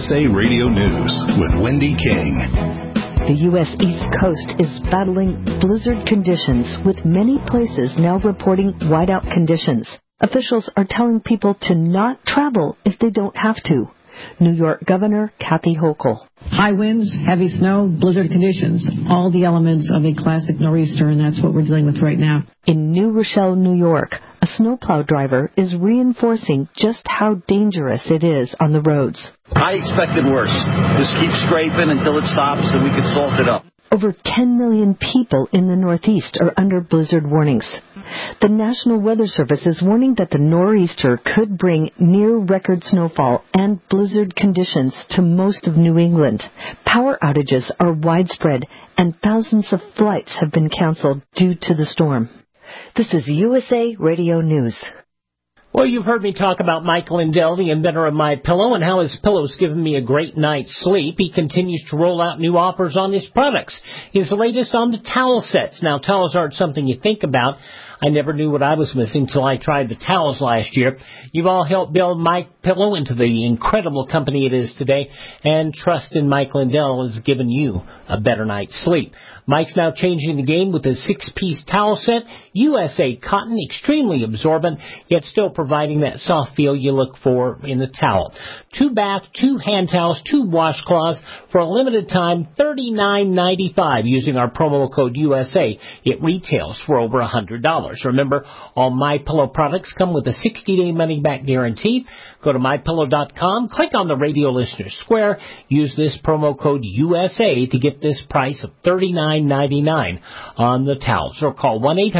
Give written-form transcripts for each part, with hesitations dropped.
USA Radio News with Wendy King. The U.S. East Coast is battling blizzard conditions, with many places now reporting whiteout conditions. Officials are telling people to not travel if they don't have to. New York Governor Kathy Hochul. High winds, heavy snow, blizzard conditions, all the elements of a classic nor'easter, and that's what we're dealing with right now. In New Rochelle, New York, a snowplow driver is reinforcing just how dangerous it is on the roads. I expected worse. Just keep scraping until it stops and we can salt it up. Over 10 million people in the Northeast are under blizzard warnings. The National Weather Service is warning that the nor'easter could bring near-record snowfall and blizzard conditions to most of New England. Power outages are widespread, and thousands of flights have been canceled due to the storm. This is USA Radio News. Well, you've heard me talk about Mike Lindell, the inventor of MyPillow, and how his pillow's given me a great night's sleep. He continues to roll out new offers on his products. His latest on the towel sets. Now, towels aren't something you think about. I never knew what I was missing till I tried the towels last year. You've all helped build MyPillow into the incredible company it is today, and trust in Mike Lindell has given you a better night's sleep. Mike's now changing the game with a 6-piece towel set, USA cotton, extremely absorbent, yet still providing that soft feel you look for in the towel. 2 bath, 2 hand towels, 2 washcloths for a limited time, $39.95 using our promo code USA. It retails for over $100. Remember, all MyPillow products come with a 60-day money-back guarantee. Go to MyPillow.com, click on the radio listener square, use this promo code USA to get this price of $39.99 on the towels, or call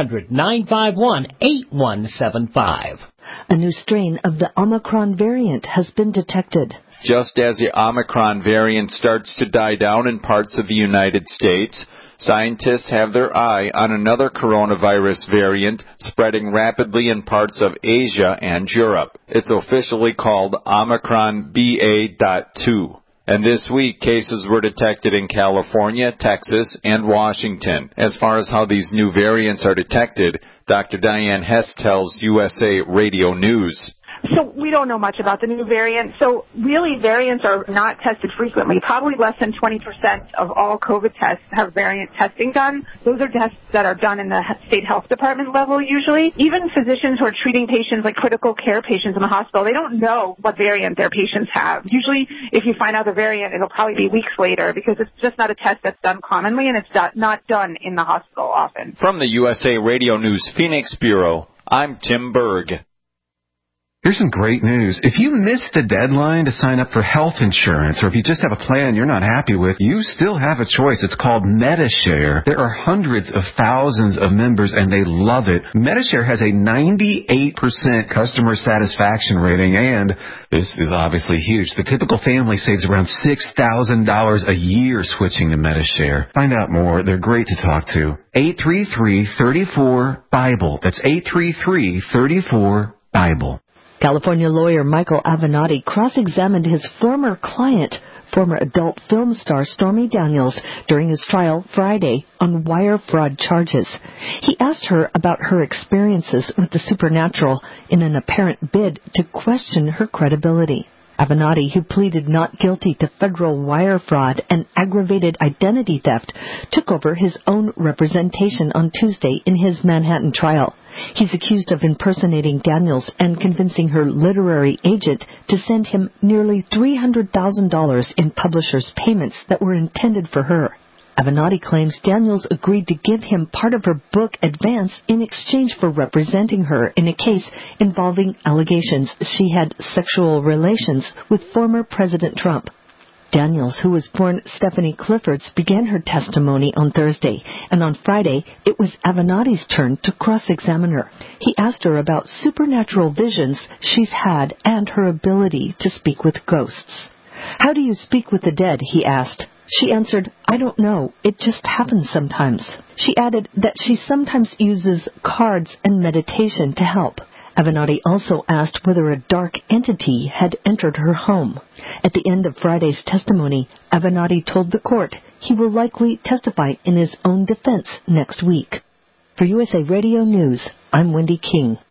1-800-951-8175. A new strain of the Omicron variant has been detected. Just as the Omicron variant starts to die down in parts of the United States, scientists have their eye on another coronavirus variant spreading rapidly in parts of Asia and Europe. It's officially called Omicron BA.2. And this week, cases were detected in California, Texas, and Washington. As far as how these new variants are detected, Dr. Diane Hess tells USA Radio News. So we don't know much about the new variant. So really, variants are not tested frequently. Probably less than 20% of all COVID tests have variant testing done. Those are tests that are done in the state health department level usually. Even physicians who are treating patients, like critical care patients in the hospital, they don't know what variant their patients have. Usually, if you find out the variant, it'll probably be weeks later because it's just not a test that's done commonly, and it's not done in the hospital often. From the USA Radio News Phoenix Bureau, I'm Tim Berg. Here's some great news. If you missed the deadline to sign up for health insurance, or if you just have a plan you're not happy with, you still have a choice. It's called Medi-Share. There are hundreds of thousands of members, and they love it. Medi-Share has a 98% customer satisfaction rating, and this is obviously huge. The typical family saves around $6,000 a year switching to Medi-Share. Find out more. They're great to talk to. 833-34-BIBLE. That's 833-34-BIBLE. California lawyer Michael Avenatti cross-examined his former client, former adult film star Stormy Daniels, during his trial Friday on wire fraud charges. He asked her about her experiences with the supernatural in an apparent bid to question her credibility. Avenatti, who pleaded not guilty to federal wire fraud and aggravated identity theft, took over his own representation on Tuesday in his Manhattan trial. He's accused of impersonating Daniels and convincing her literary agent to send him nearly $300,000 in publishers' payments that were intended for her. Avenatti claims Daniels agreed to give him part of her book advance in exchange for representing her in a case involving allegations she had sexual relations with former President Trump. Daniels, who was born Stephanie Cliffords, began her testimony on Thursday, and on Friday it was Avenatti's turn to cross-examine her. He asked her about supernatural visions she's had and her ability to speak with ghosts. "How do you speak with the dead?" he asked. She answered, "I don't know. It just happens sometimes." She added that she sometimes uses cards and meditation to help. Avenatti also asked whether a dark entity had entered her home. At the end of Friday's testimony, Avenatti told the court he will likely testify in his own defense next week. For USA Radio News, I'm Wendy King.